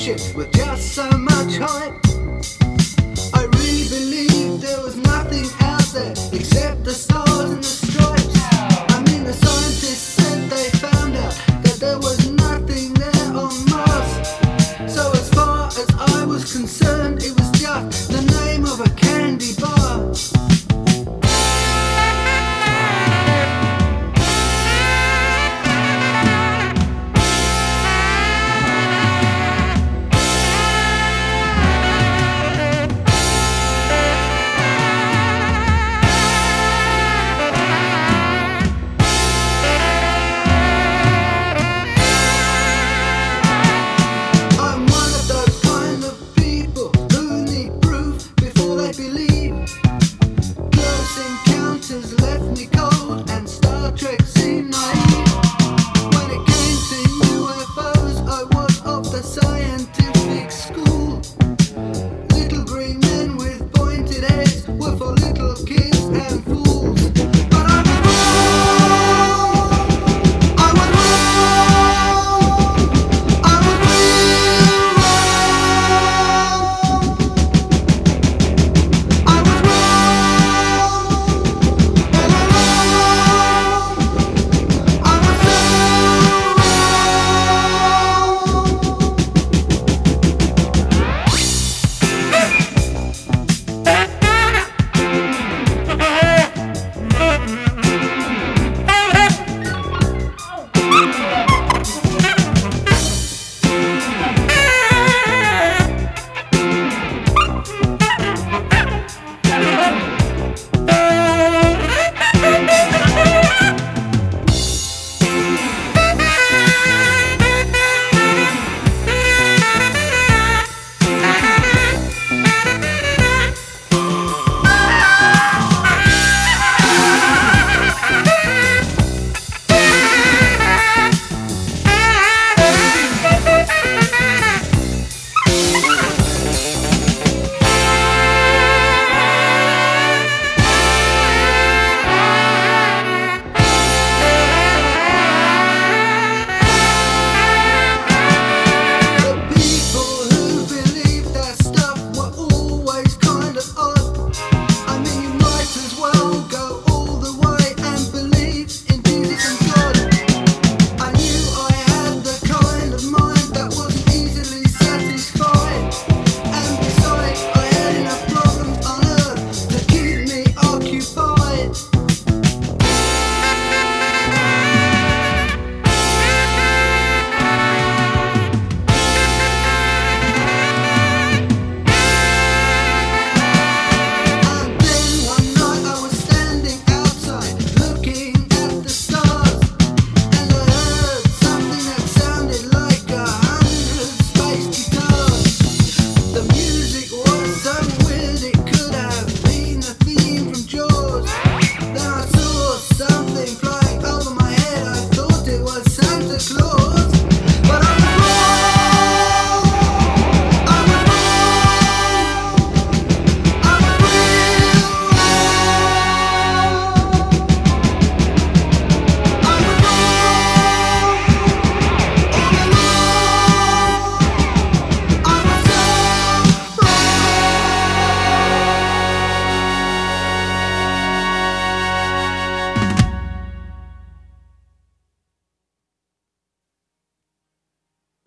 spaceship with just so much hype. I really believed there was nothing out there except the stars and the stripes. I mean, the scientists said they found out that there was nothing there on Mars. So as far as I was concerned, it was just